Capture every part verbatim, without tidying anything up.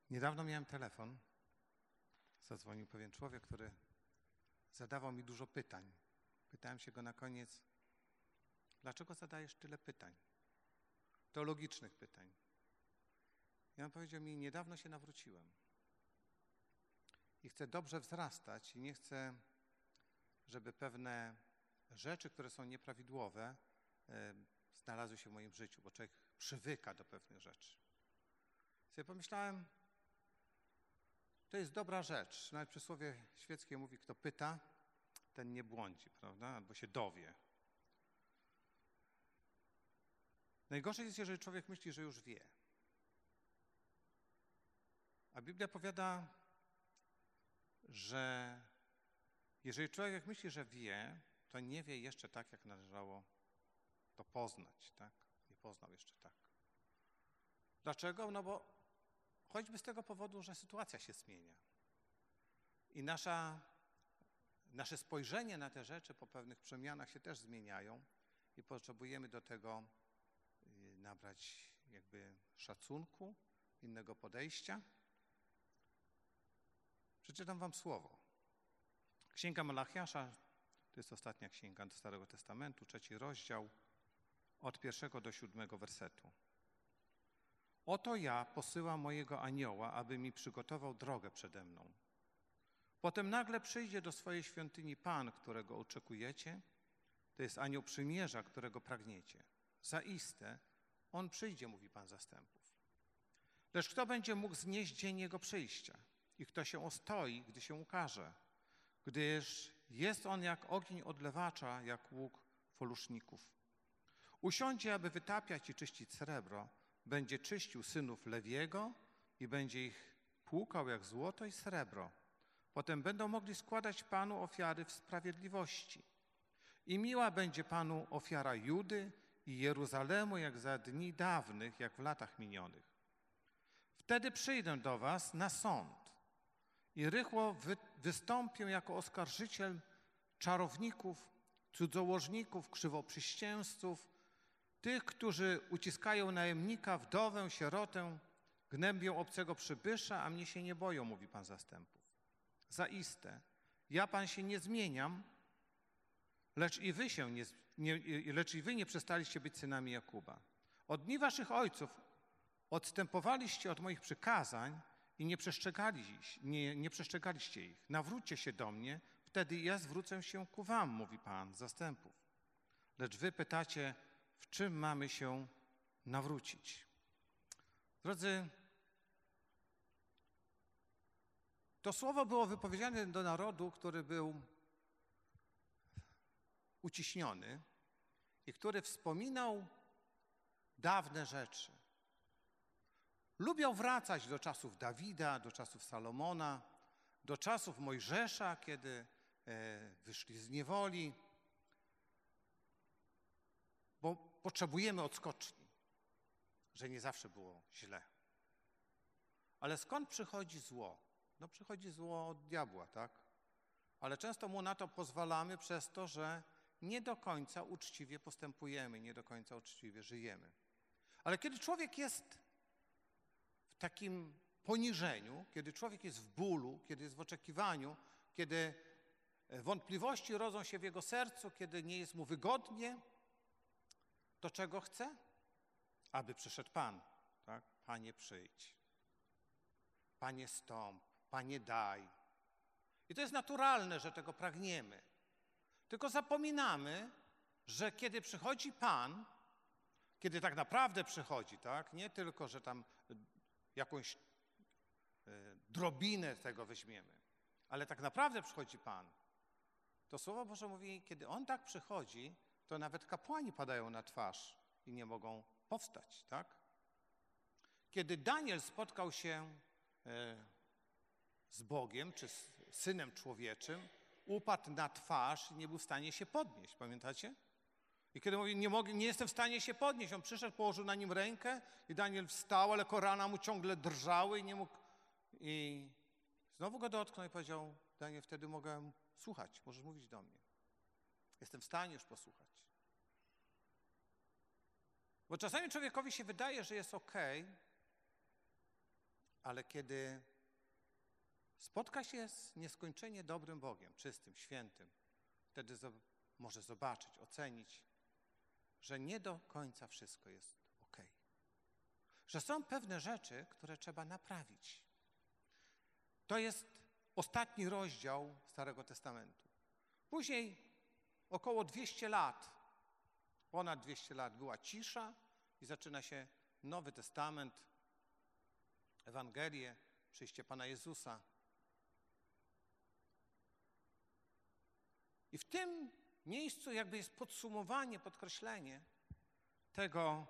Niedawno miałem telefon. Zadzwonił pewien człowiek, który zadawał mi dużo pytań. Pytałem się go na koniec, dlaczego zadajesz tyle pytań? Teologicznych pytań. I on powiedział mi, niedawno się nawróciłem. I chcę dobrze wzrastać i nie chcę, żeby pewne rzeczy, które są nieprawidłowe, e, znalazły się w moim życiu, bo człowiek przywyka do pewnych rzeczy. Sobie pomyślałem, to jest dobra rzecz. Nawet przysłowie świeckie mówi, kto pyta, ten nie błądzi, prawda? Albo się dowie. Najgorzej jest, jeżeli człowiek myśli, że już wie. A Biblia powiada, że jeżeli człowiek myśli, że wie, to nie wie jeszcze tak, jak należało to poznać, tak? Nie poznał jeszcze tak. Dlaczego? No bo choćby z tego powodu, że sytuacja się zmienia. I nasza, nasze spojrzenie na te rzeczy po pewnych przemianach się też zmieniają i potrzebujemy do tego nabrać jakby szacunku, innego podejścia. Przeczytam wam słowo. Księga Malachiasza, to jest ostatnia księga do Starego Testamentu, trzeci rozdział, od pierwszego do siódmego wersetu. Oto ja posyłam mojego anioła, aby mi przygotował drogę przede mną. Potem nagle przyjdzie do swojej świątyni Pan, którego oczekujecie, to jest anioł przymierza, którego pragniecie. Zaiste, on przyjdzie, mówi Pan zastępów. Lecz kto będzie mógł znieść dzień jego przyjścia? I kto się ostoi, gdy się ukaże? Gdyż jest on jak ogień odlewacza, jak łuk foluszników. Usiądzie, aby wytapiać i czyścić srebro, będzie czyścił synów Lewiego i będzie ich płukał jak złoto i srebro. Potem będą mogli składać Panu ofiary w sprawiedliwości. I miła będzie Panu ofiara Judy i Jeruzalemu, jak za dni dawnych, jak w latach minionych. Wtedy przyjdę do was na sąd i rychło wy, wystąpię jako oskarżyciel czarowników, cudzołożników, krzywoprzysięzców, tych, którzy uciskają najemnika, wdowę, sierotę, gnębią obcego przybysza, a mnie się nie boją, mówi Pan zastępów. Zaiste, ja Pan się nie zmieniam, lecz i wy się nie, nie, lecz i wy nie przestaliście być synami Jakuba. Od dni waszych ojców odstępowaliście od moich przykazań i nie, przestrzegaliście, nie, nie przestrzegaliście ich. Nawróćcie się do mnie, wtedy ja zwrócę się ku wam, mówi Pan zastępów. Lecz wy pytacie, w czym mamy się nawrócić? Drodzy, to słowo było wypowiedziane do narodu, który był uciśniony i który wspominał dawne rzeczy. Lubiał wracać do czasów Dawida, do czasów Salomona, do czasów Mojżesza, kiedy wyszli z niewoli, bo potrzebujemy odskoczni, że nie zawsze było źle. Ale skąd przychodzi zło? No przychodzi zło od diabła, tak? Ale często mu na to pozwalamy przez to, że nie do końca uczciwie postępujemy, nie do końca uczciwie żyjemy. Ale kiedy człowiek jest w takim poniżeniu, kiedy człowiek jest w bólu, kiedy jest w oczekiwaniu, kiedy wątpliwości rodzą się w jego sercu, kiedy nie jest mu wygodnie, to czego chce? Aby przyszedł Pan, tak? Panie, przyjdź. Panie, stąp. Panie, daj. I to jest naturalne, że tego pragniemy. Tylko zapominamy, że kiedy przychodzi Pan, kiedy tak naprawdę przychodzi, tak? Nie tylko, że tam jakąś y, drobinę tego weźmiemy, ale tak naprawdę przychodzi Pan. To Słowo Boże mówi, kiedy On tak przychodzi, to nawet kapłani padają na twarz i nie mogą powstać, tak? Kiedy Daniel spotkał się y, z Bogiem, czy z Synem Człowieczym, upadł na twarz i nie był w stanie się podnieść, pamiętacie? I kiedy mówi, nie, mogę, nie jestem w stanie się podnieść, on przyszedł, położył na nim rękę i Daniel wstał, ale korana mu ciągle drżały i nie mógł... I znowu go dotknął i powiedział, Daniel, wtedy mogę słuchać, możesz mówić do mnie. Jestem w stanie już posłuchać. Bo czasami człowiekowi się wydaje, że jest okej, Ale kiedy spotka się z nieskończenie dobrym Bogiem, czystym, świętym, wtedy może zobaczyć, ocenić, że nie do końca wszystko jest ok. Że są pewne rzeczy, które trzeba naprawić. To jest ostatni rozdział Starego Testamentu. Później około dwieście lat, ponad dwieście lat była cisza i zaczyna się Nowy Testament, Ewangelię, przyjście Pana Jezusa. I w tym miejscu jakby jest podsumowanie, podkreślenie tego,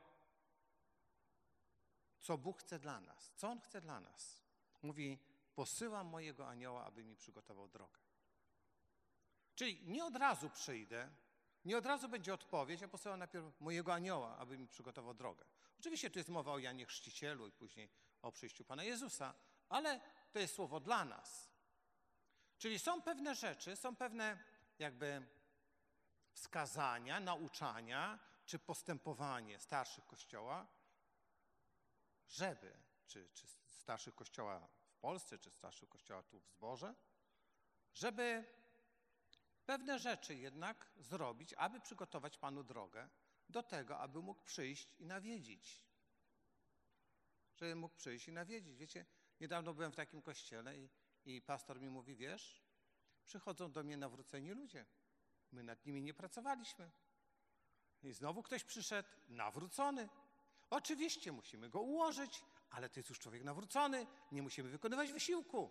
co Bóg chce dla nas, co On chce dla nas. Mówi, posyłam mojego anioła, aby mi przygotował drogę. Czyli nie od razu przyjdę, nie od razu będzie odpowiedź, ja posyłam najpierw mojego anioła, aby mi przygotował drogę. Oczywiście tu jest mowa o Janie Chrzcicielu i później o przyjściu Pana Jezusa, ale to jest słowo dla nas. Czyli są pewne rzeczy, są pewne jakby wskazania, nauczania czy postępowanie starszych Kościoła, żeby, czy, czy starszych Kościoła w Polsce, czy starszych Kościoła tu w zborze, żeby pewne rzeczy jednak zrobić, aby przygotować Panu drogę do tego, aby mógł przyjść i nawiedzić. Żeby mógł przyjść i nawiedzić. Wiecie, niedawno byłem w takim kościele i, i pastor mi mówi, wiesz, przychodzą do mnie nawróceni ludzie. My nad nimi nie pracowaliśmy. I znowu ktoś przyszedł, nawrócony. Oczywiście musimy go ułożyć, ale to jest już człowiek nawrócony, nie musimy wykonywać wysiłku.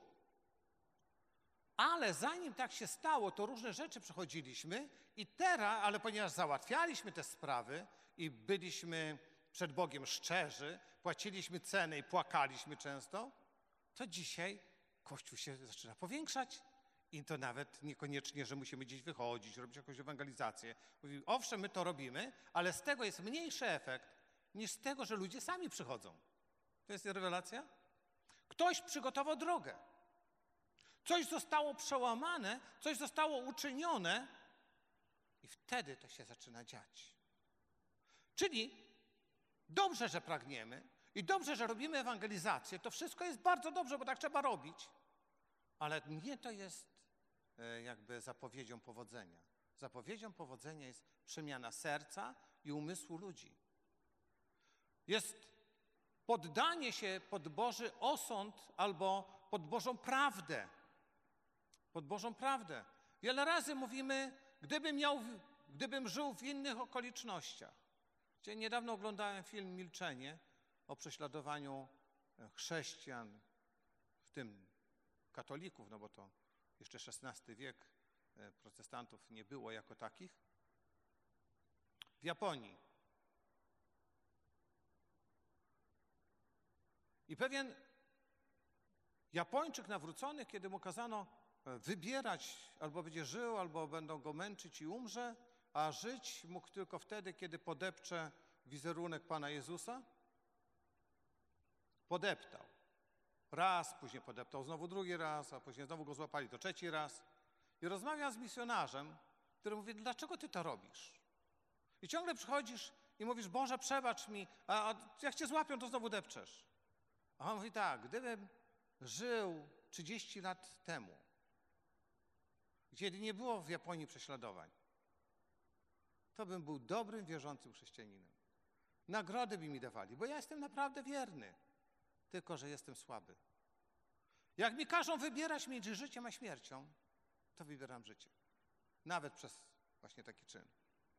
Ale zanim tak się stało, to różne rzeczy przechodziliśmy i teraz, ale ponieważ załatwialiśmy te sprawy i byliśmy przed Bogiem szczerzy, płaciliśmy cenę i płakaliśmy często, to dzisiaj Kościół się zaczyna powiększać. I to nawet niekoniecznie, że musimy gdzieś wychodzić, robić jakąś ewangelizację. Mówi, owszem, my to robimy, ale z tego jest mniejszy efekt niż z tego, że ludzie sami przychodzą. To jest rewelacja? Ktoś przygotował drogę. Coś zostało przełamane, coś zostało uczynione i wtedy to się zaczyna dziać. Czyli dobrze, że pragniemy i dobrze, że robimy ewangelizację. To wszystko jest bardzo dobrze, bo tak trzeba robić. Ale nie to jest jakby zapowiedzią powodzenia. Zapowiedzią powodzenia jest przemiana serca i umysłu ludzi. Jest poddanie się pod Boży osąd albo pod Bożą prawdę. Pod Bożą prawdę. Wiele razy mówimy, gdybym, miał, gdybym żył w innych okolicznościach. Gdzie niedawno oglądałem film Milczenie o prześladowaniu chrześcijan, w tym katolików, no bo to jeszcze szesnasty wiek, protestantów nie było jako takich. W Japonii. I pewien Japończyk nawrócony, kiedy mu kazano wybierać, albo będzie żył, albo będą go męczyć i umrze, a żyć mógł tylko wtedy, kiedy podepcze wizerunek Pana Jezusa, podeptał. Raz, później podeptał znowu drugi raz, a później znowu go złapali to trzeci raz. I rozmawiam z misjonarzem, który mówi, dlaczego ty to robisz? I ciągle przychodzisz i mówisz, Boże, przebacz mi, a, a jak cię złapią, to znowu depczesz. A on mówi tak, gdybym żył trzydzieści lat temu, kiedy nie było w Japonii prześladowań, to bym był dobrym, wierzącym chrześcijaninem. Nagrody by mi dawali, bo ja jestem naprawdę wierny, tylko że jestem słaby. Jak mi każą wybierać między życiem a śmiercią, to wybieram życie. Nawet przez właśnie taki czyn.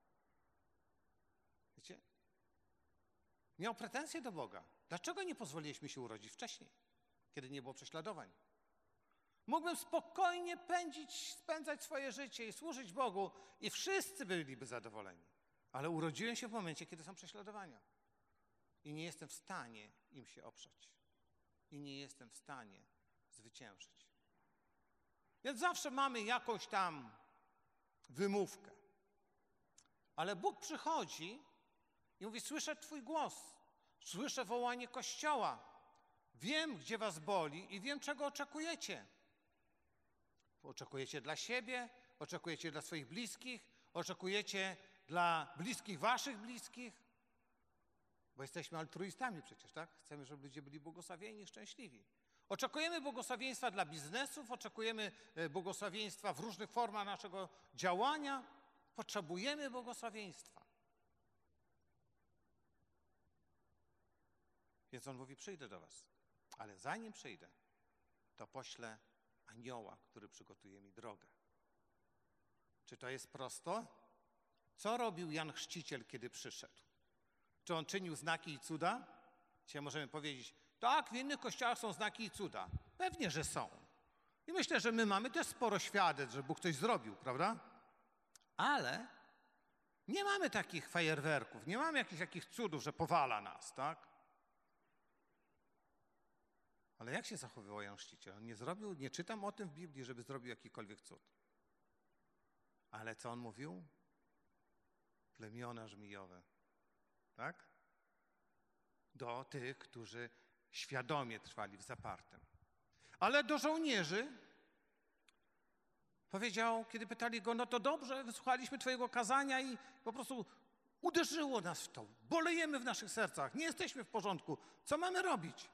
Wiecie? Miał pretensje do Boga. Dlaczego nie pozwoliliśmy się urodzić wcześniej, kiedy nie było prześladowań? Mógłbym spokojnie pędzić, spędzać swoje życie i służyć Bogu i wszyscy byliby zadowoleni. Ale urodziłem się w momencie, kiedy są prześladowania. I nie jestem w stanie im się oprzeć. I nie jestem w stanie zwyciężyć. Więc zawsze mamy jakąś tam wymówkę. Ale Bóg przychodzi i mówi, słyszę Twój głos, słyszę wołanie Kościoła, wiem, gdzie was boli i wiem, czego oczekujecie. Oczekujecie dla siebie, oczekujecie dla swoich bliskich, oczekujecie dla bliskich waszych bliskich. Bo jesteśmy altruistami przecież, tak? Chcemy, żeby ludzie byli błogosławieni i szczęśliwi. Oczekujemy błogosławieństwa dla biznesów, oczekujemy błogosławieństwa w różnych formach naszego działania. Potrzebujemy błogosławieństwa. Więc on mówi, przyjdę do was, ale zanim przyjdę, to poślę anioła, który przygotuje mi drogę. Czy to jest prosto? Co robił Jan Chrzciciel, kiedy przyszedł? Czy on czynił znaki i cuda? Dzisiaj możemy powiedzieć, tak, w innych kościołach są znaki i cuda. Pewnie, że są. I myślę, że my mamy też sporo świadectw, że Bóg coś zrobił, prawda? Ale nie mamy takich fajerwerków, nie mamy jakichś takich cudów, że powala nas, tak? Ale jak się zachowywał Jan Chrzciciel? On nie zrobił, nie czytam o tym w Biblii, żeby zrobił jakikolwiek cud. Ale co on mówił? Plemiona żmijowe, tak? Do tych, którzy świadomie trwali w zapartym. Ale do żołnierzy powiedział, kiedy pytali go, no to dobrze, wysłuchaliśmy twojego kazania i po prostu uderzyło nas w to. Bolejemy w naszych sercach, nie jesteśmy w porządku. Co mamy robić?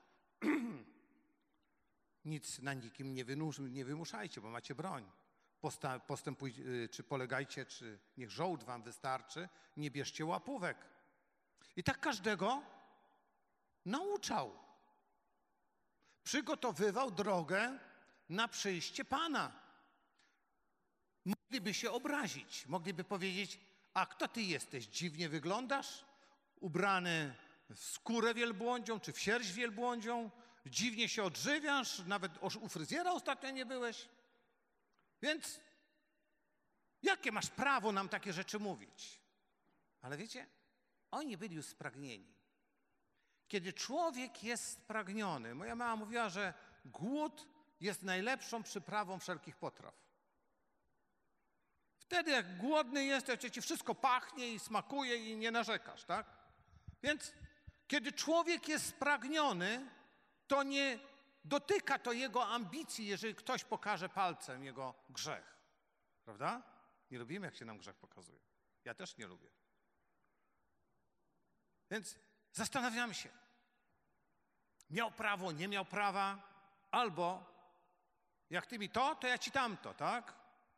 Nic na nikim nie, wynusz, nie wymuszajcie, bo macie broń. Posta, postępuj, czy polegajcie, czy niech żołd wam wystarczy, nie bierzcie łapówek. I tak każdego nauczał. Przygotowywał drogę na przyjście Pana. Mogliby się obrazić, mogliby powiedzieć, a kto ty jesteś? Dziwnie wyglądasz? Ubrany w skórę wielbłądzią, czy w sierść wielbłądzią? Dziwnie się odżywiasz, nawet u fryzjera ostatnio nie byłeś. Więc jakie masz prawo nam takie rzeczy mówić? Ale wiecie, oni byli już spragnieni. Kiedy człowiek jest spragniony, moja mama mówiła, że głód jest najlepszą przyprawą wszelkich potraw. Wtedy jak głodny jesteś, to ci wszystko pachnie i smakuje i nie narzekasz, tak? Więc kiedy człowiek jest spragniony, to nie dotyka to jego ambicji, jeżeli ktoś pokaże palcem jego grzech. Prawda? Nie lubimy, jak się nam grzech pokazuje. Ja też nie lubię. Więc zastanawiamy się. Miał prawo, nie miał prawa, albo jak ty mi to, to ja ci tamto, tak?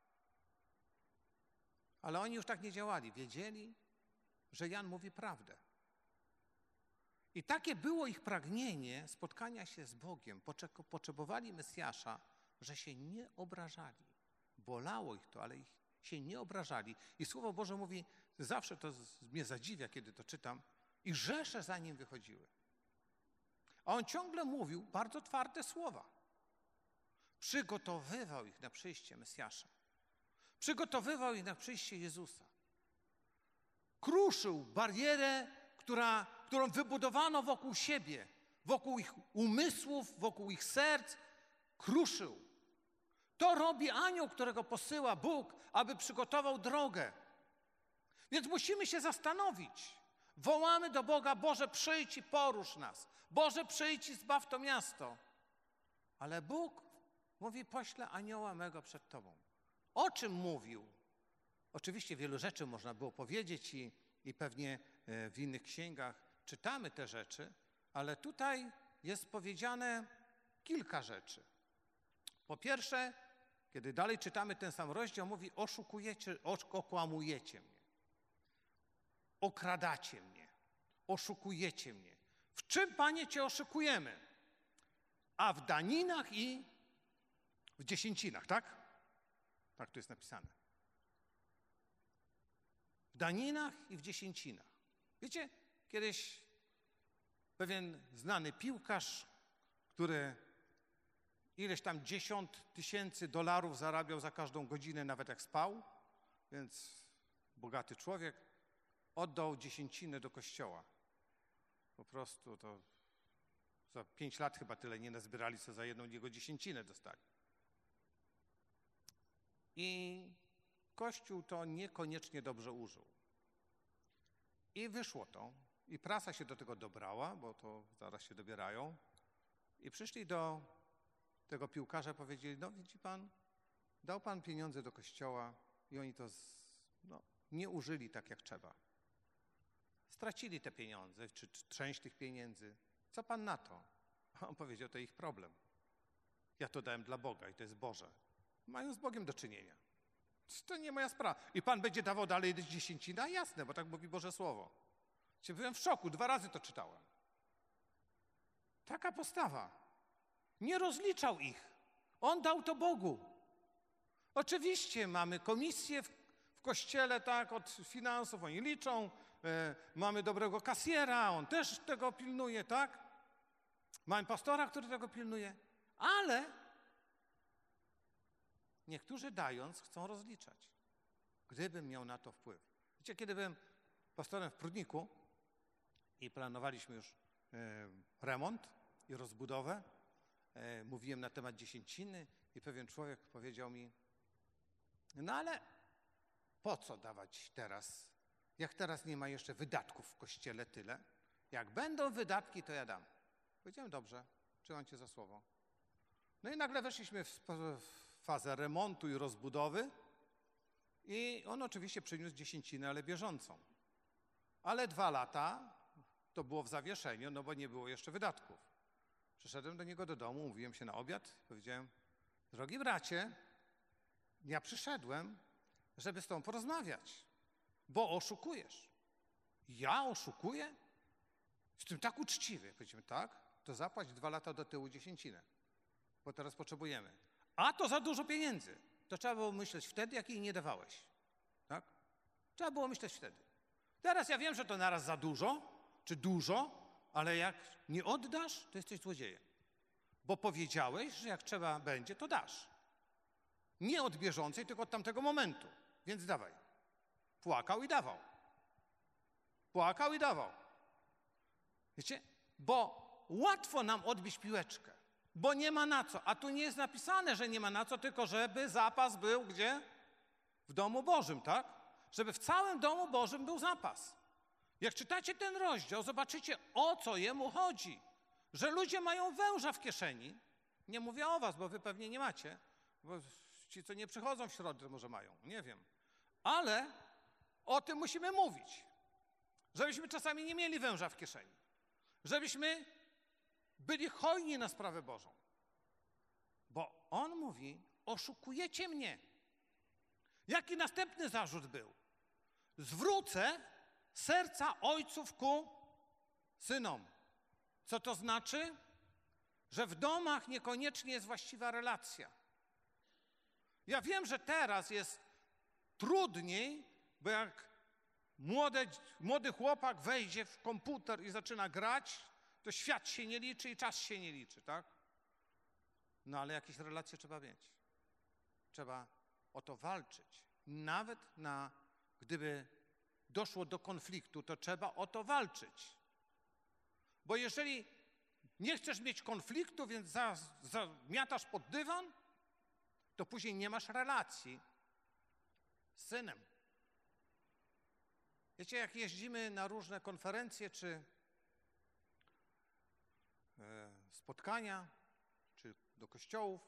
Ale oni już tak nie działali. Wiedzieli, że Jan mówi prawdę. I takie było ich pragnienie spotkania się z Bogiem. Potrzebowali Mesjasza, że się nie obrażali. Bolało ich to, ale ich się nie obrażali. I Słowo Boże mówi, zawsze to mnie zadziwia, kiedy to czytam, i rzesze za nim wychodziły. A on ciągle mówił bardzo twarde słowa. Przygotowywał ich na przyjście Mesjasza. Przygotowywał ich na przyjście Jezusa. Kruszył barierę, która, którą wybudowano wokół siebie, wokół ich umysłów, wokół ich serc. Kruszył. To robi anioł, którego posyła Bóg, aby przygotował drogę. Więc musimy się zastanowić. Wołamy do Boga, Boże, przyjdź i porusz nas. Boże, przyjdź i zbaw to miasto. Ale Bóg mówi, poślę anioła mego przed tobą. O czym mówił? Oczywiście wielu rzeczy można było powiedzieć i, i pewnie w innych księgach czytamy te rzeczy, ale tutaj jest powiedziane kilka rzeczy. Po pierwsze, kiedy dalej czytamy ten sam rozdział, mówi, oszukujecie, okłamujecie mnie. Okradacie mnie, oszukujecie mnie. W czym, Panie, Cię oszukujemy? A w daninach i w dziesięcinach, tak? Tak tu jest napisane. W daninach i w dziesięcinach. Wiecie, kiedyś pewien znany piłkarz, który ileś tam dziesiąt tysięcy dolarów zarabiał za każdą godzinę, nawet jak spał, więc bogaty człowiek, oddał dziesięcinę do kościoła. Po prostu to za pięć lat chyba tyle nie nazbierali, co za jedną jego dziesięcinę dostali. I Kościół to niekoniecznie dobrze użył. I wyszło to. I prasa się do tego dobrała, bo to zaraz się dobierają. I przyszli do tego piłkarza i powiedzieli, no widzi pan, dał pan pieniądze do kościoła i oni to z, no, nie użyli tak jak trzeba. stracili te pieniądze, czy, czy część tych pieniędzy. Co pan na to? A on powiedział, to ich problem. Ja to dałem dla Boga i to jest Boże. Mają z Bogiem do czynienia. To nie moja sprawa. I pan będzie dawał dalej dziesięcinę? Jasne, bo tak mówi Boże Słowo. Byłem w szoku, dwa razy to czytałem. Taka postawa. Nie rozliczał ich. On dał to Bogu. Oczywiście mamy komisję w, w kościele, tak, od finansów, oni liczą. E, mamy dobrego kasjera, on też tego pilnuje, tak. Mamy pastora, który tego pilnuje. Ale niektórzy dając chcą rozliczać. Gdybym miał na to wpływ. Wiecie, kiedy byłem pastorem w Prudniku i planowaliśmy już e, remont i rozbudowę, e, mówiłem na temat dziesięciny i pewien człowiek powiedział mi, no ale po co dawać teraz, jak teraz nie ma jeszcze wydatków w kościele tyle, jak będą wydatki, to ja dam. Powiedziałem, dobrze, trzymam cię za słowo. No i nagle weszliśmy w, w fazę remontu i rozbudowy i on oczywiście przyniósł dziesięcinę, ale bieżącą. Ale dwa lata to było w zawieszeniu, no bo nie było jeszcze wydatków. Przyszedłem do niego do domu, mówiłem się na obiad, powiedziałem, drogi bracie, ja przyszedłem, żeby z tobą porozmawiać, bo oszukujesz. Ja oszukuję? Jestem tak uczciwy. Powiedziałem, tak, to zapłać dwa lata do tyłu dziesięcinę, bo teraz potrzebujemy. A to za dużo pieniędzy. To trzeba było myśleć wtedy, jak jej nie dawałeś. Tak? Trzeba było myśleć wtedy. Teraz ja wiem, że to naraz za dużo, czy dużo, ale jak nie oddasz, to jesteś złodziejem. Bo powiedziałeś, że jak trzeba będzie, to dasz. Nie od bieżącej, tylko od tamtego momentu. Więc dawaj. Płakał i dawał. Płakał i dawał. Wiecie? Bo łatwo nam odbić piłeczkę, bo nie ma na co. A tu nie jest napisane, że nie ma na co, tylko żeby zapas był gdzie? W domu Bożym, tak? Żeby w całym domu Bożym był zapas. Jak czytacie ten rozdział, zobaczycie, o co jemu chodzi. Że ludzie mają węża w kieszeni. Nie mówię o was, bo wy pewnie nie macie. Bo ci, co nie przychodzą w środę, może mają. Nie wiem. Ale o tym musimy mówić. Żebyśmy czasami nie mieli węża w kieszeni. Żebyśmy byli hojni na sprawę Bożą. Bo on mówi, oszukujecie mnie. Jaki następny zarzut był? Zwrócę serca ojców ku synom. Co to znaczy? Że w domach niekoniecznie jest właściwa relacja. Ja wiem, że teraz jest trudniej, bo jak młode, młody chłopak wejdzie w komputer i zaczyna grać, to świat się nie liczy i czas się nie liczy, tak? No ale jakieś relacje trzeba mieć. Trzeba o to walczyć. Nawet na, gdyby doszło do konfliktu, to trzeba o to walczyć. Bo jeżeli nie chcesz mieć konfliktu, więc za, zamiatasz pod dywan, to później nie masz relacji z synem. Wiecie, jak jeździmy na różne konferencje czy e, spotkania, czy do kościołów,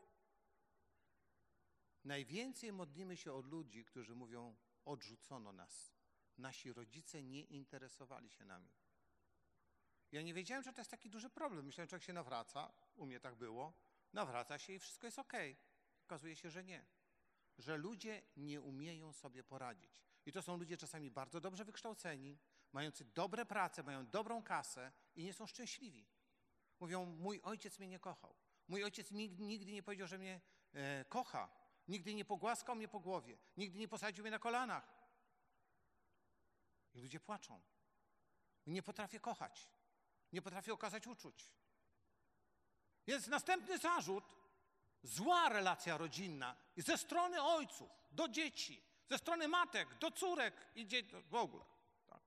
najwięcej modlimy się od ludzi, którzy mówią, odrzucono nas. Nasi rodzice nie interesowali się nami. Ja nie wiedziałem, że to jest taki duży problem. Myślałem, że człowiek się nawraca, u mnie tak było, nawraca się i wszystko jest okej. Okazuje się, że nie. Że ludzie nie umieją sobie poradzić. I to są ludzie czasami bardzo dobrze wykształceni, mający dobre prace, mają dobrą kasę i nie są szczęśliwi. Mówią, mój ojciec mnie nie kochał. Mój ojciec nigdy, nigdy nie powiedział, że mnie e, kocha. Nigdy nie pogłaskał mnie po głowie. Nigdy nie posadził mnie na kolanach. I ludzie płaczą. Nie potrafię kochać. Nie potrafię okazać uczuć. Więc następny zarzut, zła relacja rodzinna ze strony ojców do dzieci, ze strony matek do córek i dzieci, w ogóle. Tak.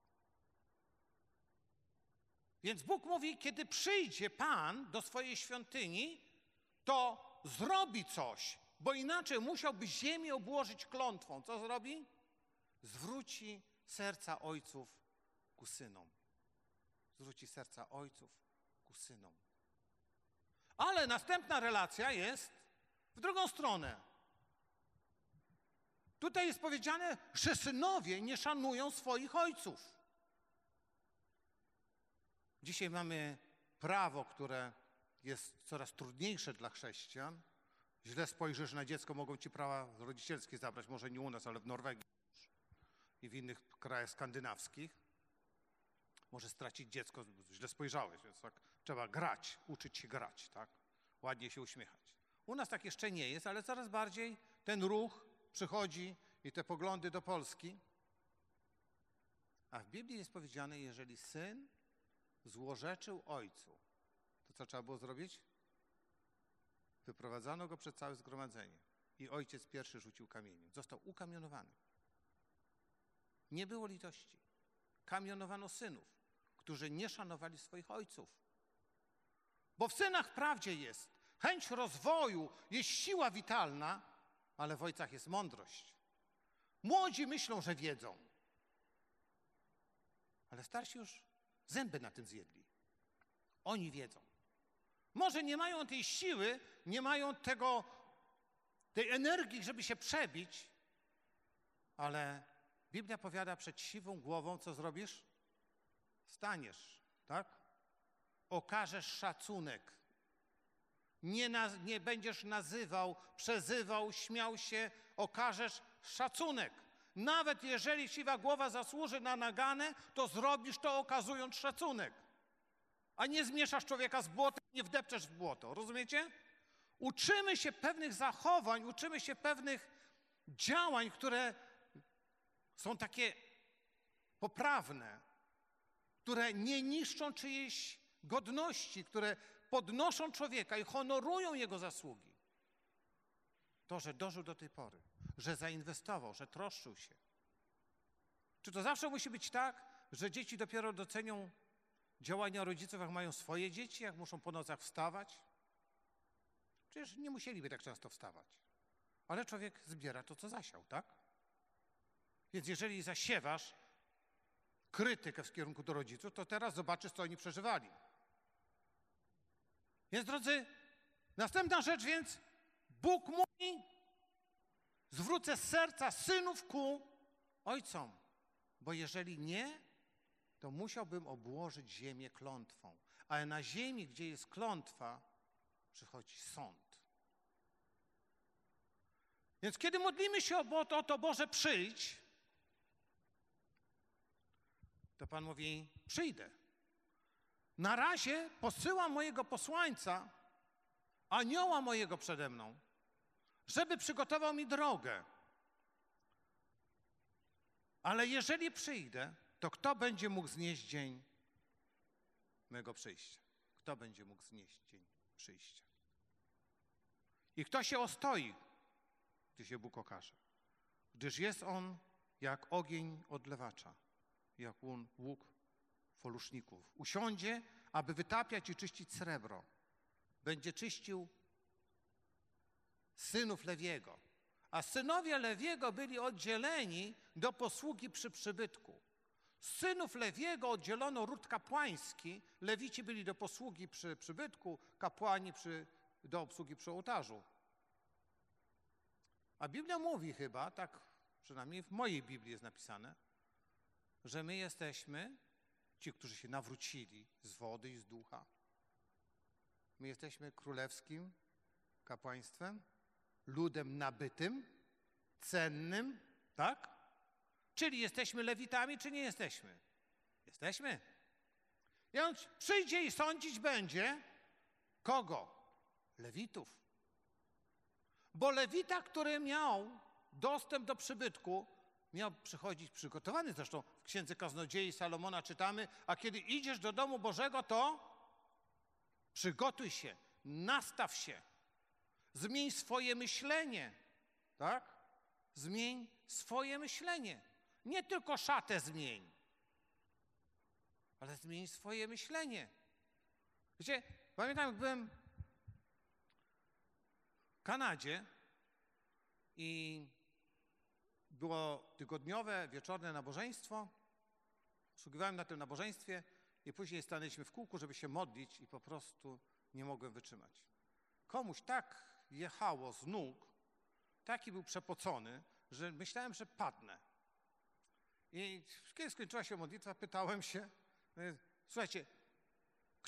Więc Bóg mówi, kiedy przyjdzie Pan do swojej świątyni, to zrobi coś, bo inaczej musiałby ziemię obłożyć klątwą. Co zrobi? Zwróci serca ojców ku synom. Zwróci serca ojców ku synom. Ale następna relacja jest w drugą stronę. Tutaj jest powiedziane, że synowie nie szanują swoich ojców. Dzisiaj mamy prawo, które jest coraz trudniejsze dla chrześcijan. Źle spojrzysz na dziecko, mogą ci prawa rodzicielskie zabrać, może nie u nas, ale w Norwegii i w innych krajach skandynawskich. Może stracić dziecko, źle spojrzałeś, więc tak trzeba grać, uczyć się grać, tak? Ładnie się uśmiechać. U nas tak jeszcze nie jest, ale coraz bardziej ten ruch przychodzi i te poglądy do Polski. A w Biblii jest powiedziane, jeżeli syn złorzeczył ojcu, to co trzeba było zrobić? Wyprowadzano go przed całe zgromadzenie i ojciec pierwszy rzucił kamieniem. Został ukamionowany. Nie było litości. Kamionowano synów, którzy nie szanowali swoich ojców. Bo w synach wprawdzie jest chęć rozwoju, jest siła witalna, ale w ojcach jest mądrość. Młodzi myślą, że wiedzą, ale starsi już zęby na tym zjedli. Oni wiedzą. Może nie mają tej siły, nie mają tego, tej energii, żeby się przebić, ale Biblia powiada, przed siwą głową co zrobisz? Staniesz, tak? Okażesz szacunek. Nie, naz nie będziesz nazywał, przezywał, śmiał się, okażesz szacunek. Nawet jeżeli siwa głowa zasłuży na naganę, to zrobisz to okazując szacunek. A nie zmieszasz człowieka z błotem, nie wdepczesz w błoto. Rozumiecie? Uczymy się pewnych zachowań, uczymy się pewnych działań, które są takie poprawne, które nie niszczą czyjejś godności, które podnoszą człowieka i honorują jego zasługi. To, że dożył do tej pory, że zainwestował, że troszczył się. Czy to zawsze musi być tak, że dzieci dopiero docenią działania rodziców, jak mają swoje dzieci, jak muszą po nocach wstawać? Przecież nie musieliby tak często wstawać. Ale człowiek zbiera to, co zasiał, tak? Więc jeżeli zasiewasz krytykę w kierunku do rodziców, to teraz zobaczysz, co oni przeżywali. Więc, drodzy, następna rzecz więc, Bóg mówi, zwrócę z serca synów ku ojcom, bo jeżeli nie, to musiałbym obłożyć ziemię klątwą. Ale na ziemi, gdzie jest klątwa, przychodzi sąd. Więc kiedy modlimy się o to, to Boże przyjdź, to Pan mówi, przyjdę. Na razie posyłam mojego posłańca, anioła mojego przede mną, żeby przygotował mi drogę. Ale jeżeli przyjdę, to kto będzie mógł znieść dzień mego przyjścia? Kto będzie mógł znieść dzień przyjścia? I kto się ostoi, gdy się Bóg okaże? Gdyż jest on jak ogień odlewacza, jak łuk foluszników. Usiądzie, aby wytapiać i czyścić srebro. Będzie czyścił synów Lewiego. A synowie Lewiego byli oddzieleni do posługi przy przybytku. Z synów Lewiego oddzielono ród kapłański. Lewici byli do posługi przy przybytku, kapłani przy, do obsługi przy ołtarzu. A Biblia mówi chyba, tak przynajmniej w mojej Biblii jest napisane, że my jesteśmy, ci, którzy się nawrócili z wody i z ducha, my jesteśmy królewskim kapłaństwem, ludem nabytym, cennym, tak? Czyli jesteśmy Lewitami, czy nie jesteśmy? Jesteśmy. I on przyjdzie i sądzić będzie kogo? Lewitów. Bo Lewita, który miał dostęp do przybytku, miał przychodzić przygotowany. Zresztą w Księdze Kaznodziei Salomona czytamy, a kiedy idziesz do domu Bożego, to przygotuj się, nastaw się, zmień swoje myślenie, tak? Zmień swoje myślenie. Nie tylko szatę zmień, ale zmień swoje myślenie. Wiecie, pamiętam, jak byłem w Kanadzie i było tygodniowe, wieczorne nabożeństwo. Sługiwałem na tym nabożeństwie i później stanęliśmy w kółku, żeby się modlić i po prostu nie mogłem wytrzymać. Komuś tak jechało z nóg, taki był przepocony, że myślałem, że padnę. I kiedy skończyła się modlitwa, pytałem się, słuchajcie,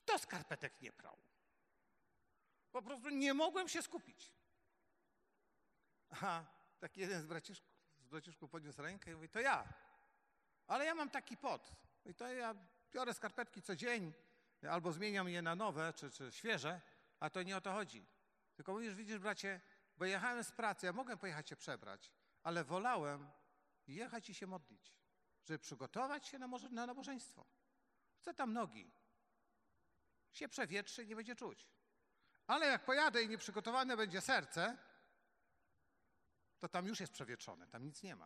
Kto skarpetek nie prał? Po prostu nie mogłem się skupić. A taki jeden z braciszków, z braciszków podniósł rękę i mówi, to ja. Ale ja mam taki pot. I to ja biorę skarpetki co dzień, albo zmieniam je na nowe, czy, czy świeże, a to nie o to chodzi. Tylko mówisz, widzisz, bracie, bo jechałem z pracy, ja mogłem pojechać się przebrać, ale wolałem jechać i się modlić, żeby przygotować się na, może, na nabożeństwo. Chcę tam nogi. Się przewietrzy i nie będzie czuć. Ale jak pojadę i nieprzygotowane będzie serce, to tam już jest przewietrzone, tam nic nie ma.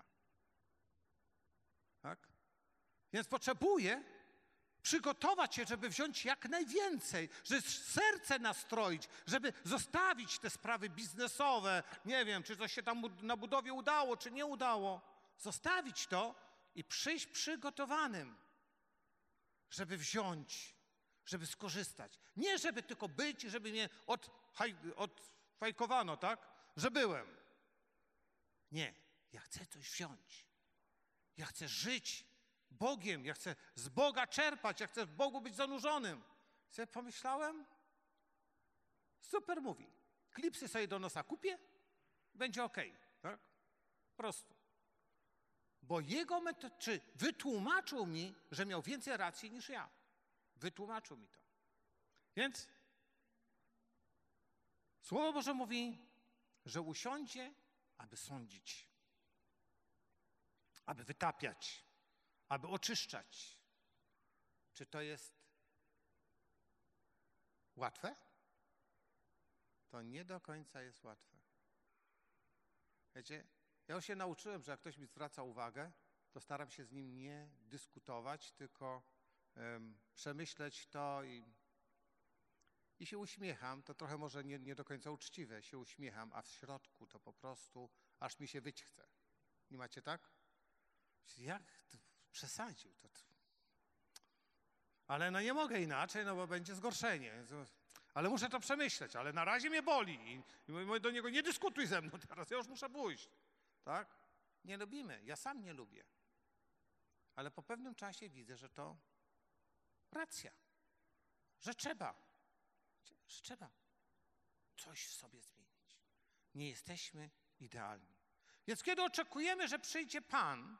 Tak? Więc potrzebuję przygotować się, żeby wziąć jak najwięcej, żeby serce nastroić, żeby zostawić te sprawy biznesowe, nie wiem, czy coś się tam na budowie udało, czy nie udało, zostawić to i przyjść przygotowanym, żeby wziąć, żeby skorzystać. Nie żeby tylko być, żeby mnie od, odfajkowano, tak, że byłem. Nie, ja chcę coś wziąć. Ja chcę żyć Bogiem, ja chcę z Boga czerpać, ja chcę w Bogu być zanurzonym. Sobie pomyślałem, super mówi. Klipsy sobie do nosa kupię, będzie okej, tak? Prosto. Bo jego metod, czy wytłumaczył mi, że miał więcej racji niż ja. Wytłumaczył mi to. Więc Słowo Boże mówi, że usiądzie, aby sądzić, aby wytapiać, aby oczyszczać. Czy to jest łatwe? To nie do końca jest łatwe. Wiecie, ja już się nauczyłem, że jak ktoś mi zwraca uwagę, to staram się z nim nie dyskutować, tylko um, przemyśleć to i, i się uśmiecham. To trochę może nie, nie do końca uczciwe, się uśmiecham, a w środku to po prostu aż mi się wyć chce. Nie macie tak? Jak to przesadził? To, to. Ale no nie mogę inaczej, no bo będzie zgorszenie. Ale muszę to przemyśleć, ale na razie mnie boli. I, i mówię do niego, nie dyskutuj ze mną teraz, ja już muszę pójść. Tak? Nie lubimy, ja sam nie lubię. Ale po pewnym czasie widzę, że to racja, że trzeba, że trzeba coś w sobie zmienić. Nie jesteśmy idealni. Więc kiedy oczekujemy, że przyjdzie Pan,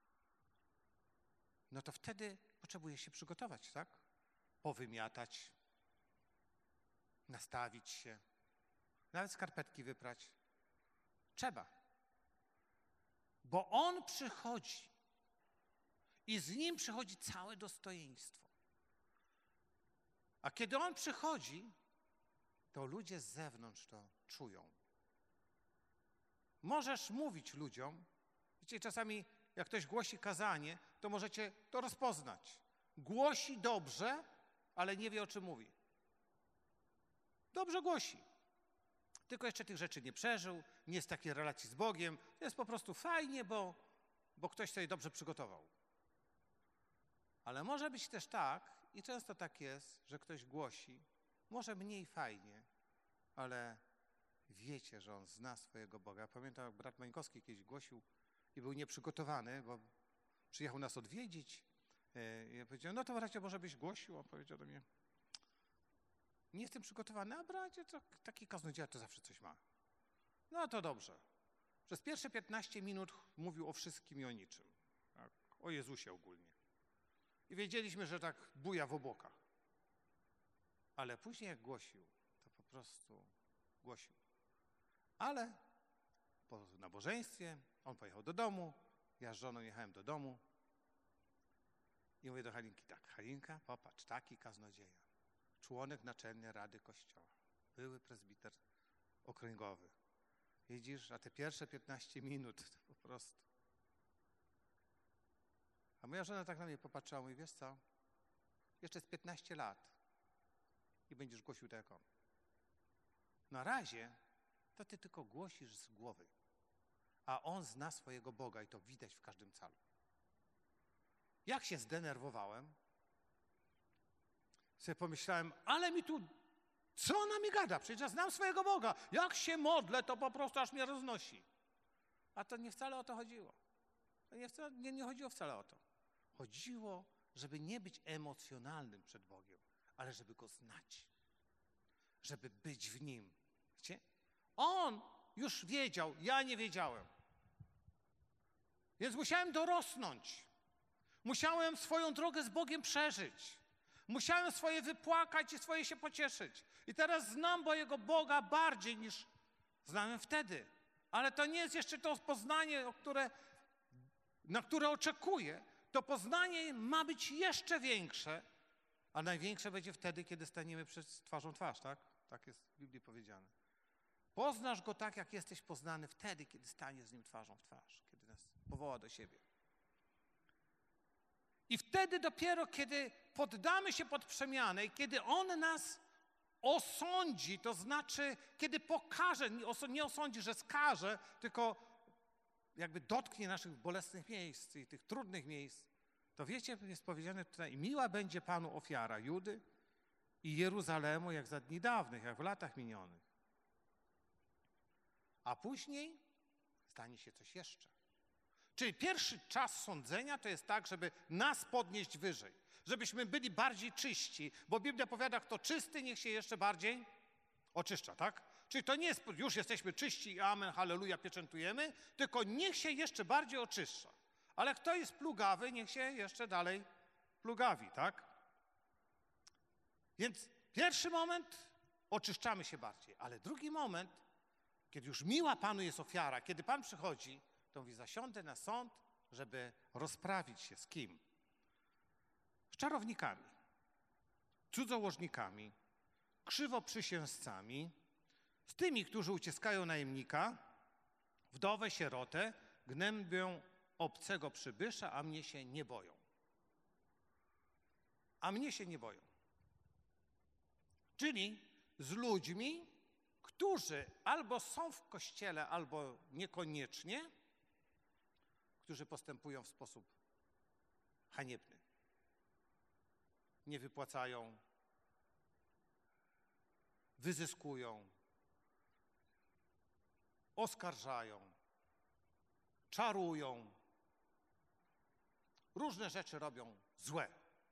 no to wtedy potrzebuje się przygotować, tak? Powymiatać, nastawić się, nawet skarpetki wyprać. Trzeba. Bo On przychodzi i z Nim przychodzi całe dostojeństwo. A kiedy On przychodzi, to ludzie z zewnątrz to czują. Możesz mówić ludziom, wiecie, czasami jak ktoś głosi kazanie, to możecie to rozpoznać. Głosi dobrze, ale nie wie, o czym mówi. Dobrze głosi. Tylko jeszcze tych rzeczy nie przeżył, nie jest w takiej relacji z Bogiem. Jest po prostu fajnie, bo, bo ktoś sobie dobrze przygotował. Ale może być też tak, i często tak jest, że ktoś głosi, może mniej fajnie, ale wiecie, że on zna swojego Boga. Pamiętam, jak brat Mańkowski kiedyś głosił i był nieprzygotowany, bo przyjechał nas odwiedzić. I ja powiedziałem, no to bracie, może byś głosił? On powiedział do mnie, nie jestem przygotowany, a bracie, to taki kaznodzieja to zawsze coś ma. No to dobrze. Przez pierwsze piętnaście minut mówił o wszystkim i o niczym. Tak? O Jezusie ogólnie. I wiedzieliśmy, że tak buja w obłokach. Ale później jak głosił, to po prostu głosił. Ale po nabożeństwie on pojechał do domu, ja z żoną jechałem do domu i mówię do Halinki tak, Halinka, popatrz, taki kaznodzieja, członek Naczelnej Rady Kościoła, były prezbiter okręgowy. Widzisz, a te pierwsze piętnaście minut to po prostu. A moja żona tak na mnie popatrzyła, mówi, wiesz co, jeszcze z piętnaście lat i będziesz głosił tak jak on. Na razie to ty tylko głosisz z głowy, a on zna swojego Boga i to widać w każdym calu. Jak się zdenerwowałem, sobie pomyślałem, ale mi tu, co ona mi gada? Przecież ja znam swojego Boga. Jak się modlę, to po prostu aż mnie roznosi. A to nie wcale o to chodziło. To nie, wcale, nie, nie chodziło wcale o to. Chodziło, żeby nie być emocjonalnym przed Bogiem, ale żeby Go znać, żeby być w Nim. Wiecie? On już wiedział, ja nie wiedziałem. Więc musiałem dorosnąć. Musiałem swoją drogę z Bogiem przeżyć. Musiałem swoje wypłakać i swoje się pocieszyć. I teraz znam mojego Boga bardziej niż znałem wtedy. Ale to nie jest jeszcze to poznanie, o które, na które oczekuję. To poznanie ma być jeszcze większe, a największe będzie wtedy, kiedy staniemy przed twarzą twarz, tak? Tak jest w Biblii powiedziane. Poznasz Go tak, jak jesteś poznany wtedy, kiedy staniesz z Nim twarzą w twarz, kiedy nas powoła do siebie. I wtedy dopiero, kiedy poddamy się pod przemianę i kiedy On nas osądzi, to znaczy, kiedy pokaże, nie osądzi, że skaże, tylko jakby dotknie naszych bolesnych miejsc i tych trudnych miejsc, to wiecie, jest powiedziane tutaj, miła będzie Panu ofiara Judy i Jeruzalemu, jak za dni dawnych, jak w latach minionych. A później stanie się coś jeszcze. Czyli pierwszy czas sądzenia to jest tak, żeby nas podnieść wyżej, żebyśmy byli bardziej czyści, bo Biblia powiada, kto czysty, niech się jeszcze bardziej oczyszcza, tak? Czyli to nie jest, już jesteśmy czyści, amen, halleluja, pieczętujemy, tylko niech się jeszcze bardziej oczyszcza. Ale kto jest plugawy, niech się jeszcze dalej plugawi, tak? Więc pierwszy moment oczyszczamy się bardziej, ale drugi moment, kiedy już miła Panu jest ofiara, kiedy Pan przychodzi, to mówi, zasiądę na sąd, żeby rozprawić się z kim? Z czarownikami, cudzołożnikami, krzywoprzysięzcami, z tymi, którzy uciskają najemnika, wdowę, sierotę, gnębią obcego przybysza, a mnie się nie boją. A mnie się nie boją. Czyli z ludźmi, którzy albo są w kościele, albo niekoniecznie, którzy postępują w sposób haniebny. Nie wypłacają, wyzyskują, oskarżają, czarują, różne rzeczy robią złe.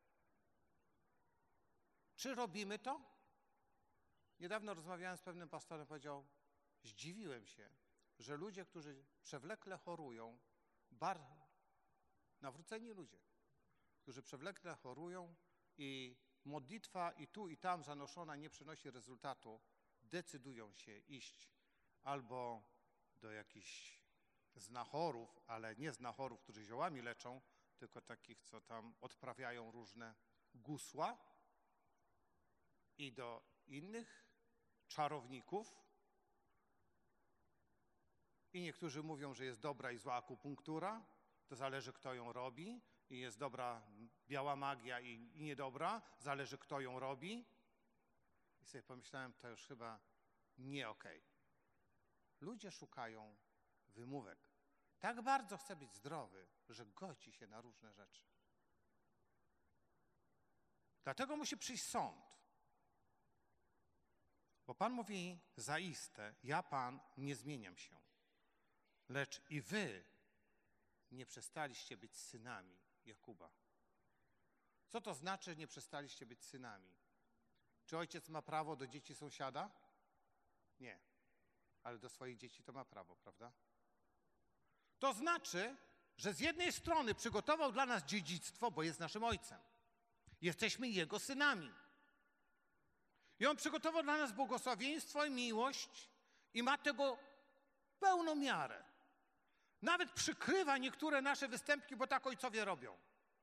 Czy robimy to? Niedawno rozmawiałem z pewnym pastorem, powiedział, zdziwiłem się, że ludzie, którzy przewlekle chorują, bar... nawróceni ludzie, którzy przewlekle chorują i modlitwa i tu i tam zanoszona nie przynosi rezultatu, decydują się iść albo do jakichś znachorów, ale nie znachorów, którzy ziołami leczą, tylko takich, co tam odprawiają różne gusła, i do innych czarowników. I niektórzy mówią, że jest dobra i zła akupunktura, to zależy, kto ją robi, i jest dobra biała magia i, i niedobra, zależy, kto ją robi. I sobie pomyślałem, to już chyba nie okej. Ludzie szukają wymówek. Tak bardzo chce być zdrowy, że godzi się na różne rzeczy. Dlatego musi przyjść sąd. Bo Pan mówi, zaiste, ja Pan nie zmieniam się, lecz i wy nie przestaliście być synami Jakuba. Co to znaczy, nie przestaliście być synami? Czy ojciec ma prawo do dzieci sąsiada? Nie, ale do swoich dzieci to ma prawo, prawda? To znaczy, że z jednej strony przygotował dla nas dziedzictwo, bo jest naszym ojcem. Jesteśmy jego synami. I on przygotował dla nas błogosławieństwo i miłość i ma tego pełną miarę. Nawet przykrywa niektóre nasze występki, bo tak ojcowie robią.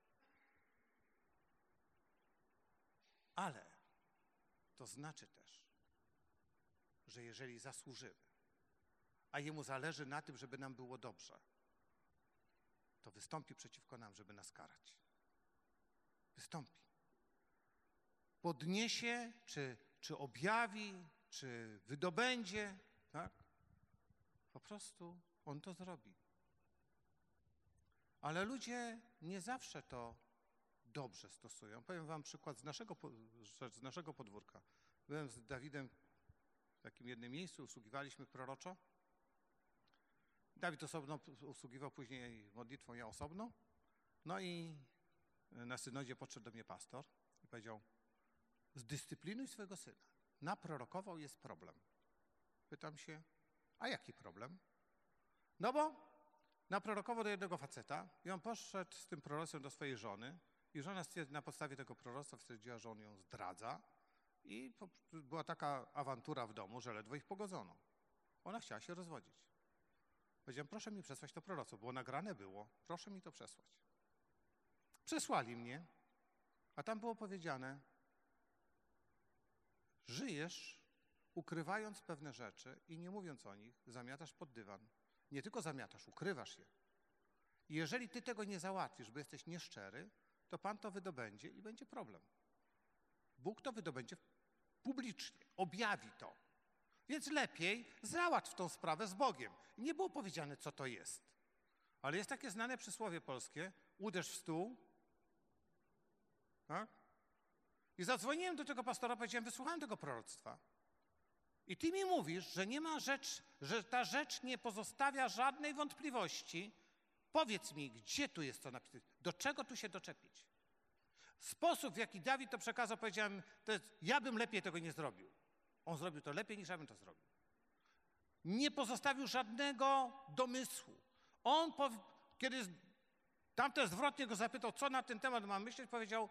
Ale to znaczy też, że jeżeli zasłużymy, a jemu zależy na tym, żeby nam było dobrze, to wystąpi przeciwko nam, żeby nas karać. Wystąpi. Podniesie, czy, czy objawi, czy wydobędzie, tak? Po prostu on to zrobi. Ale ludzie nie zawsze to dobrze stosują. Powiem wam przykład z naszego, z naszego podwórka. Byłem z Dawidem w takim jednym miejscu, usługiwaliśmy proroczo. Dawid osobno usługiwał, później modlitwą, ja osobno. No i na synodzie podszedł do mnie pastor i powiedział, zdyscyplinuj swojego syna. Naprorokował, jest problem. Pytam się, a jaki problem? No bo naprorokował do jednego faceta i on poszedł z tym proroctwem do swojej żony i żona na podstawie tego proroctwa stwierdziła, że on ją zdradza i była taka awantura w domu, że ledwo ich pogodzono. Ona chciała się rozwodzić. Powiedziałem, proszę mi przesłać to proroctwo, bo nagrane było, proszę mi to przesłać. Przesłali mnie, a tam było powiedziane, żyjesz ukrywając pewne rzeczy i nie mówiąc o nich, zamiatasz pod dywan. Nie tylko zamiatasz, ukrywasz je. I jeżeli ty tego nie załatwisz, bo jesteś nieszczery, to Pan to wydobędzie i będzie problem. Bóg to wydobędzie publicznie, objawi to. Więc lepiej załatw tą sprawę z Bogiem. I nie było powiedziane, co to jest. Ale jest takie znane przysłowie polskie, uderz w stół. Tak? I zadzwoniłem do tego pastora, powiedziałem, wysłuchałem tego proroctwa. I ty mi mówisz, że nie ma rzecz, że ta rzecz nie pozostawia żadnej wątpliwości. Powiedz mi, gdzie tu jest to napisane? Do czego tu się doczepić? Sposób, w jaki Dawid to przekazał, powiedziałem, to jest, ja bym lepiej tego nie zrobił. On zrobił to lepiej, niż ja bym to zrobił. Nie pozostawił żadnego domysłu. On, po, kiedy tamten zwrotnie go zapytał, co na ten temat ma myśleć, powiedział,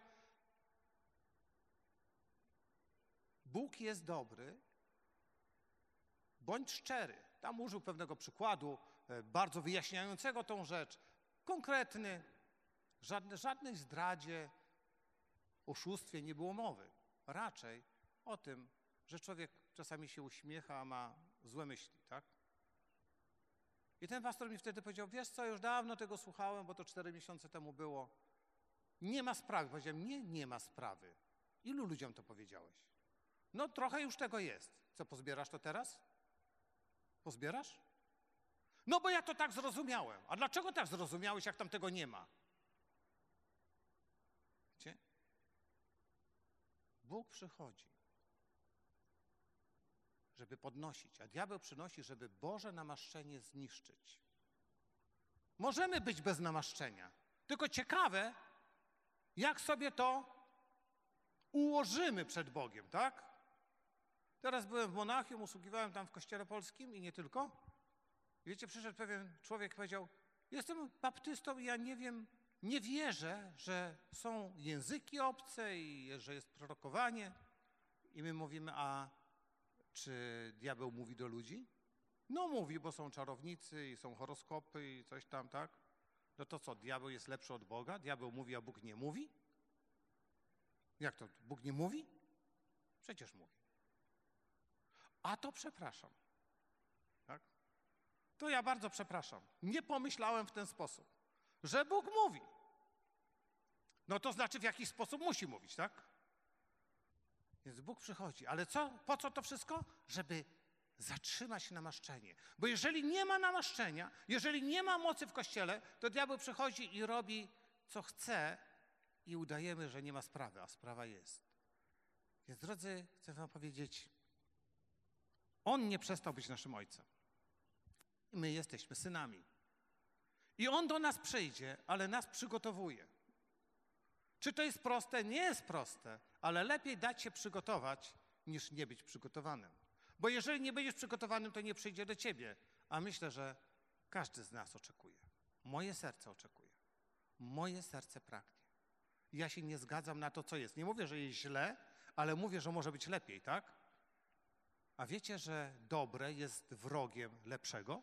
Bóg jest dobry, bądź szczery. Tam użył pewnego przykładu, bardzo wyjaśniającego tą rzecz. Konkretny, żadne, żadnej zdradzie, oszustwie nie było mowy. Raczej o tym, że człowiek czasami się uśmiecha, a ma złe myśli, tak? I ten pastor mi wtedy powiedział, wiesz co, już dawno tego słuchałem, bo to cztery miesiące temu było. Nie ma sprawy. Powiedziałem, nie, nie ma sprawy. Ilu ludziom to powiedziałeś? No trochę już tego jest. Co, pozbierasz to teraz? Pozbierasz? No bo ja to tak zrozumiałem. A dlaczego tak zrozumiałeś, jak tam tego nie ma? Wiecie? Bóg przychodzi, żeby podnosić, a diabeł przynosi, żeby Boże namaszczenie zniszczyć. Możemy być bez namaszczenia, tylko ciekawe, jak sobie to ułożymy przed Bogiem, tak? Teraz byłem w Monachium, usługiwałem tam w kościele polskim i nie tylko. Wiecie, przyszedł pewien człowiek i powiedział, jestem baptystą i ja nie wiem, nie wierzę, że są języki obce i że jest prorokowanie. I my mówimy, a czy diabeł mówi do ludzi? No mówi, bo są czarownicy i są horoskopy i coś tam, tak? No to co, diabeł jest lepszy od Boga? Diabeł mówi, a Bóg nie mówi? Jak to, Bóg nie mówi? Przecież mówi. A to przepraszam. Tak? To ja bardzo przepraszam. Nie pomyślałem w ten sposób, że Bóg mówi. No to znaczy w jakiś sposób musi mówić, tak? Więc Bóg przychodzi. Ale co? Po co to wszystko? Żeby zatrzymać namaszczenie. Bo jeżeli nie ma namaszczenia, jeżeli nie ma mocy w Kościele, to diabeł przychodzi i robi, co chce i udajemy, że nie ma sprawy, a sprawa jest. Więc drodzy, chcę wam powiedzieć, On nie przestał być naszym Ojcem. My jesteśmy synami. I On do nas przyjdzie, ale nas przygotowuje. Czy to jest proste? Nie jest proste, ale lepiej dać się przygotować, niż nie być przygotowanym. Bo jeżeli nie będziesz przygotowanym, to nie przyjdzie do ciebie. A myślę, że każdy z nas oczekuje. Moje serce oczekuje. Moje serce pragnie. Ja się nie zgadzam na to, co jest. Nie mówię, że jest źle, ale mówię, że może być lepiej, tak? A wiecie, że dobre jest wrogiem lepszego?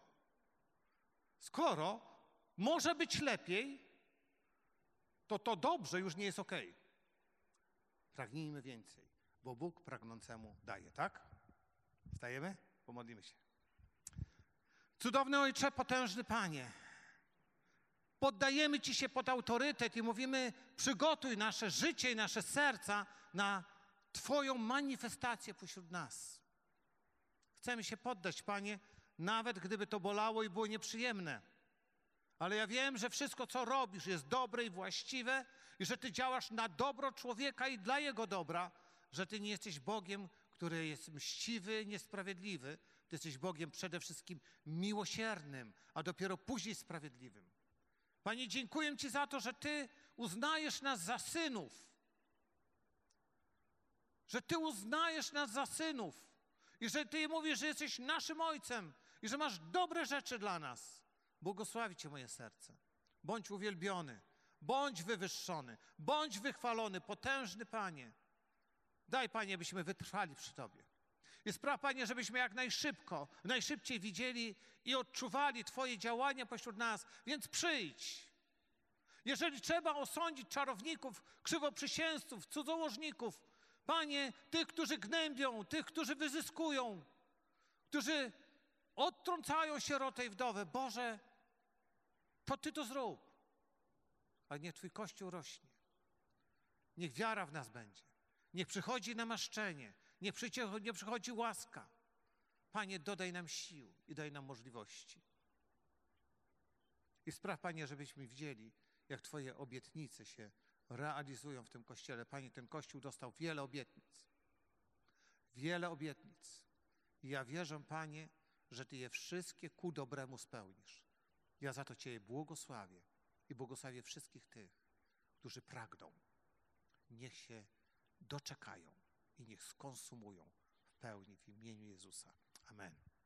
Skoro może być lepiej, to to dobrze już nie jest okej. Pragnijmy więcej, bo Bóg pragnącemu daje, tak? Wstajemy? Pomodlimy się. Cudowny Ojcze, potężny Panie, poddajemy Ci się pod autorytet i mówimy, przygotuj nasze życie i nasze serca na Twoją manifestację pośród nas. Chcemy się poddać, Panie, nawet gdyby to bolało i było nieprzyjemne. Ale ja wiem, że wszystko, co robisz, jest dobre i właściwe i że Ty działasz na dobro człowieka i dla jego dobra, że Ty nie jesteś Bogiem, który jest mściwy, niesprawiedliwy. Ty jesteś Bogiem przede wszystkim miłosiernym, a dopiero później sprawiedliwym. Panie, dziękuję Ci za to, że Ty uznajesz nas za synów. że Ty uznajesz nas za synów i że Ty mówisz, że jesteś naszym Ojcem i że masz dobre rzeczy dla nas. Błogosławi Cię moje serce. Bądź uwielbiony, bądź wywyższony, bądź wychwalony, potężny Panie. Daj, Panie, byśmy wytrwali przy Tobie. I spraw, Panie, żebyśmy jak najszybko, najszybciej widzieli i odczuwali Twoje działania pośród nas. Więc przyjdź. Jeżeli trzeba osądzić czarowników, krzywoprzysięzców, cudzołożników, Panie, tych, którzy gnębią, tych, którzy wyzyskują, którzy odtrącają sierotę i wdowę, Boże, to Ty to zrób. A niech Twój Kościół rośnie. Niech wiara w nas będzie. Niech przychodzi namaszczenie. Niech nie przychodzi łaska. Panie, dodaj nam sił i daj nam możliwości. I spraw, Panie, żebyśmy widzieli, jak Twoje obietnice się realizują w tym Kościele. Panie, ten Kościół dostał wiele obietnic. Wiele obietnic. I ja wierzę, Panie, że Ty je wszystkie ku dobremu spełnisz. Ja za to Cię błogosławię i błogosławię wszystkich tych, którzy pragną. Niech się doczekają i niech skonsumują w pełni w imieniu Jezusa. Amen.